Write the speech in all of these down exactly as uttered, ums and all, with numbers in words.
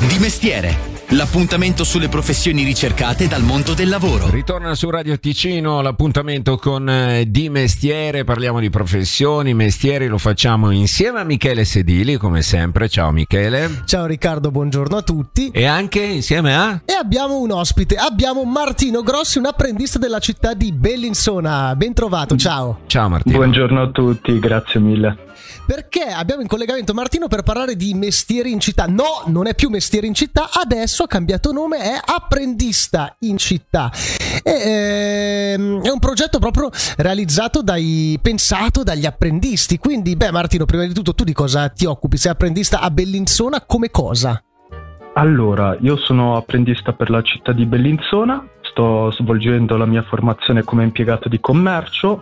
Di mestiere, l'appuntamento sulle professioni ricercate dal mondo del lavoro. Ritorna su Radio Ticino l'appuntamento con eh, Di mestiere, parliamo di professioni, mestieri, lo facciamo insieme a Michele Sedili, come sempre. Ciao Michele. Ciao Riccardo, buongiorno a tutti. E anche insieme a... E abbiamo un ospite, abbiamo Martino Grossi, un apprendista della città di Bellinzona. Ben trovato, ciao. Ciao Martino. Buongiorno a tutti, grazie mille. Perché abbiamo in collegamento Martino per parlare di mestieri in città. No, non è più mestieri in città, adesso ha cambiato nome, è apprendista in città. E, ehm, è un progetto proprio realizzato dai, pensato dagli apprendisti. Quindi, beh Martino, prima di tutto tu di cosa ti occupi? Sei apprendista a Bellinzona, come cosa? Allora, io sono apprendista per la città di Bellinzona, sto svolgendo la mia formazione come impiegato di commercio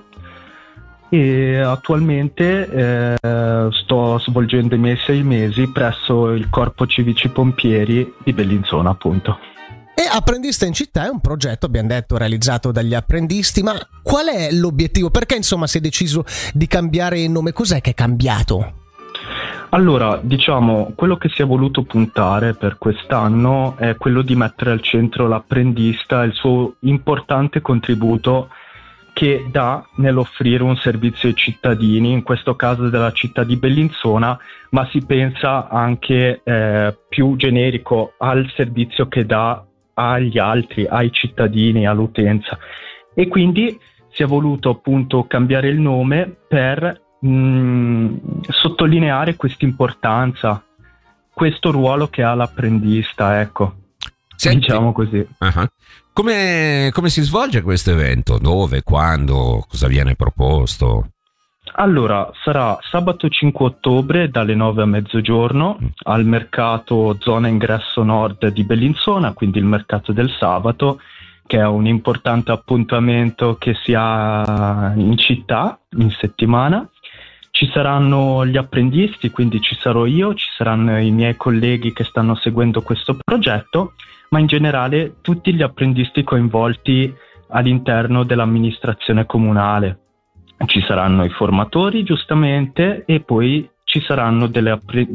e attualmente eh, sto svolgendo i miei sei mesi presso il Corpo Civici Pompieri di Bellinzona, appunto. E apprendista in città è un progetto, abbiamo detto, realizzato dagli apprendisti, ma qual è l'obiettivo? Perché insomma si è deciso di cambiare il nome? Cos'è che è cambiato? Allora, diciamo, quello che si è voluto puntare per quest'anno è quello di mettere al centro l'apprendista e il suo importante contributo che dà nell'offrire un servizio ai cittadini, in questo caso della città di Bellinzona, ma si pensa anche eh, più generico al servizio che dà agli altri, ai cittadini, all'utenza. E quindi si è voluto appunto cambiare il nome per mh, sottolineare questa importanza, questo ruolo che ha l'apprendista, ecco. Senti, diciamo così. Uh-huh. Come, come si svolge questo evento? Dove, quando, cosa viene proposto? Allora, sarà sabato cinque ottobre dalle nove a mezzogiorno mm. al mercato zona ingresso nord di Bellinzona, quindi il mercato del sabato, che è un importante appuntamento che si ha in città in settimana. Ci saranno gli apprendisti, quindi ci sarò io, ci saranno i miei colleghi che stanno seguendo questo progetto, ma in generale tutti gli apprendisti coinvolti all'interno dell'amministrazione comunale. Ci saranno i formatori, giustamente, e poi ci saranno delle, appre-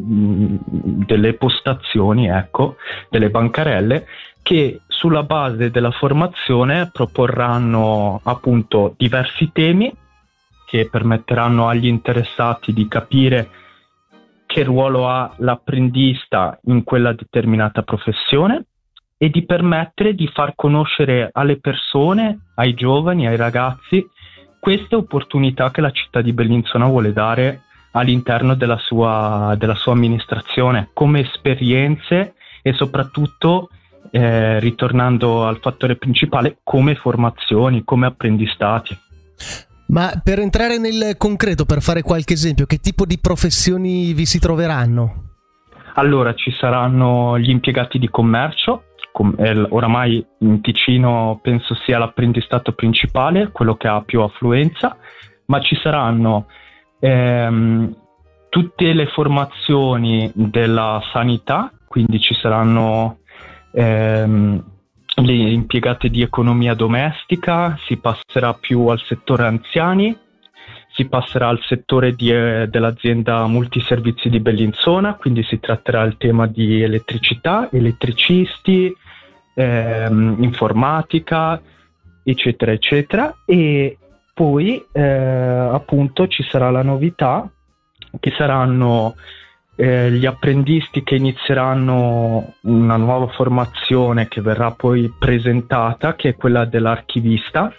delle postazioni, ecco, delle bancarelle, che sulla base della formazione proporranno appunto diversi temi che permetteranno agli interessati di capire che ruolo ha l'apprendista in quella determinata professione e di permettere di far conoscere alle persone, ai giovani, ai ragazzi, queste opportunità che la città di Bellinzona vuole dare all'interno della sua, della sua amministrazione, come esperienze e soprattutto, eh, ritornando al fattore principale, come formazioni, come apprendistati. Ma per entrare nel concreto, per fare qualche esempio, che tipo di professioni vi si troveranno? Allora, ci saranno gli impiegati di commercio, com- eh, oramai in Ticino penso sia l'apprendistato principale, quello che ha più affluenza, ma ci saranno ehm, tutte le formazioni della sanità, quindi ci saranno ehm, le impiegate di economia domestica, si passerà più al settore anziani, si passerà al settore di, eh, dell'azienda multiservizi di Bellinzona, quindi si tratterà il tema di elettricità, elettricisti, ehm, informatica, eccetera, eccetera. E poi eh, appunto ci sarà la novità che saranno eh, gli apprendisti che inizieranno una nuova formazione che verrà poi presentata, che è quella dell'archivista,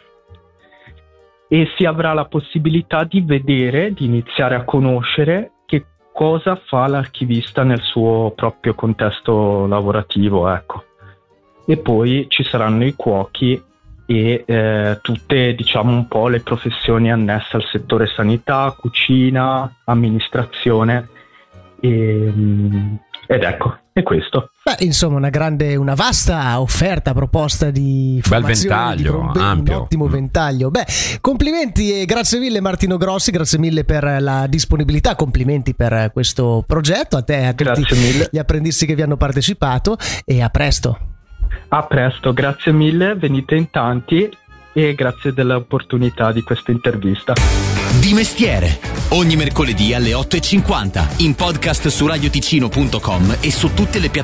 e si avrà la possibilità di vedere, di iniziare a conoscere che cosa fa l'archivista nel suo proprio contesto lavorativo, ecco. E poi ci saranno i cuochi e eh, tutte, diciamo, un po' le professioni annesse al settore sanità, cucina, amministrazione e, ed ecco, è questo. Beh, insomma, una grande, una vasta offerta, proposta di formazione, bel ventaglio, di, un, ampio. un ottimo ventaglio. Beh, complimenti e grazie mille Martino Grossi, grazie mille per la disponibilità, complimenti per questo progetto, a te e a tutti Grazie mille. gli apprendisti che vi hanno partecipato, e a presto. A presto, grazie mille, venite in tanti e grazie dell'opportunità di questa intervista. Di mestiere, ogni mercoledì alle otto e cinquanta, in podcast su radioticino punto com e su tutte le piattaforme